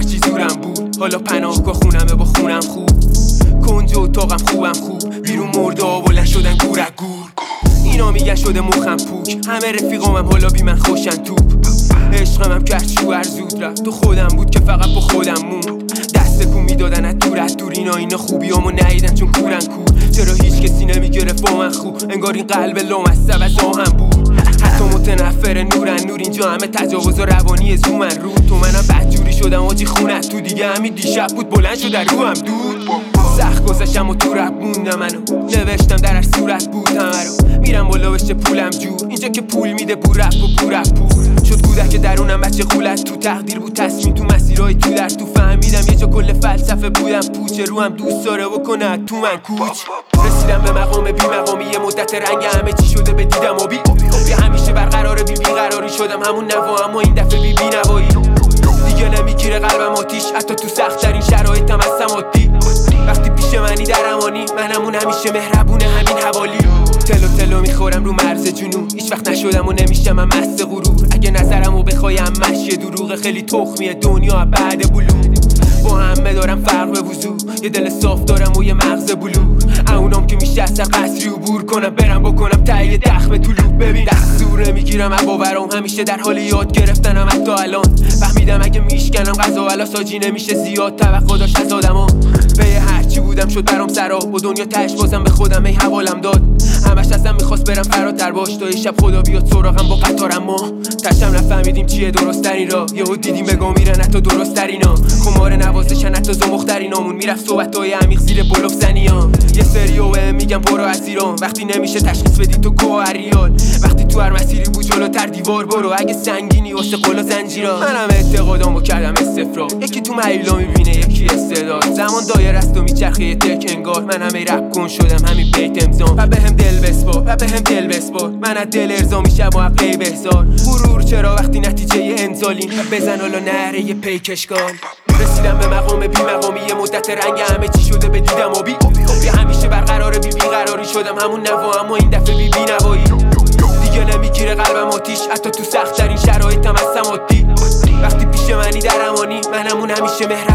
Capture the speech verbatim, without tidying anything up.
هرچی زورم بود. حالا پناهگاه خونمه با خونم خوب، کنج اتاقم خوبم خوب، بیرون مرده ها بلند شدن گورک گور. اینا میگن شده مخم پوک، همه رفیقامم حالا بی من خوشن توپ. عشقم هم کرد شوهر زود رفت، تو خودم بود که فقط با خودم موند. دست کو میدادن از دور از دور، اینا اینا خوبیامو ندیدن چون کورن کور. چرا هیچ کسی نمیگرفت با من خوب، انگار این قلب لامصب از آهن بود. حتی متنفر نورن نور، اینجا همه تجاوز و روانی زومن رو. تو منم بدجوری شدم آجی خونت تو دیگه، همین دیشب بود بلند شد در روحم دود. سخت گذشتم و تو رب موندم، منو نوشتم در هر صورت بود همه رو. میرم بالا بشه پولم جور، اینجا که پول میده پول رپ و پول رپ پول. شد کودک درونم بچه خولت، تو تقدیر بود تصمیم تو مسیرهای تو در تو. فهمیدم یه جا کل فلسفه بودم پوچه، رو هم دوست داره بکنه تو من کوچ. رسیدم به مقام بی مقامی، یه مدت رنگ همه چی شده به دیدم و بی بی همیشه برقرار بی بیقراری شدم همون نوا، اما این دفعه بی بی نوایی. دیگه نمیگیره قلبم آتیش، حتی تو سخت ترین شرایطم هستم عادی. وقتی پیش منی در امانی، منمون همیشه مهربونه همین حوالی. تلو تلو میخورم رو مرز جنون، هیچ وقت نشدم و نمیشم من مست غرور. اگه نظرمو بخوایم مشی دروغ، خیلی تخمیه دنیا بعد بلور. با همه دارم فرق به وضوح، یه دل صاف دارم و یه مغز بلور. اونام که میشه از قصری عبور کنم، برم بکنم تایه دخمه تو لوب. ببین دستور نمیگیرم از باورام، همیشه در حال یاد گرفتنم حتی الان. فهمیدم اگه میشکنم غذا ولا ساجی نمیشه زیاد توقع داشت از آدما. به هرچی بودم شد برام سراب، با دنیا تش بازم به خودم ای حوالم داد. همش ازم میخواست برم فراتر باش، تا یه شب خدا بیاد سراغم با قطارم. ما تشم نفهمیدیم چیه درست ترین را، یهو دیدیم بگا میرن حتی درست ترینا. خمار نوازشن حتی زمخترینامون، میرفت صحبتای عمیق زیر بلوف زنیان. یه سریو میگم برو از ایران، وقتی نمیشه تشخیص بدی تو گوهریان. وقتی تو هر مسیری بود جلوتر دیوار برو، اگه سنگینی واسه قلا زنجیران. منم اعتقادامو کردم استفراغ، یکی تو مایلا میبینه یکی استعداد. زمان دایر است و میچرخه یه تک انگار، من همه رپ کن شدم همین بیت امضا. و بهم دل بسپار و بهم دل بسپار، من از دل ارضا میشم و عقله بهزار. غرور چرا وقتی نتیجه انزالین، بزن حالا نهره یه پیکشکان. رسیدم به مقام بی مقامی، یه مدت رنگ همه چی شده به دیدم و بی بی همیشه برقرار بی بیقراری شدم همون نوا، اما این دفعه بی بی نوایی. دیگه نمیگیره قلبم آتیش، حتی تو سخت ترین شرایطم هستم عادی. وقتی پیش منی در امانی، منمون همیشه مهربون.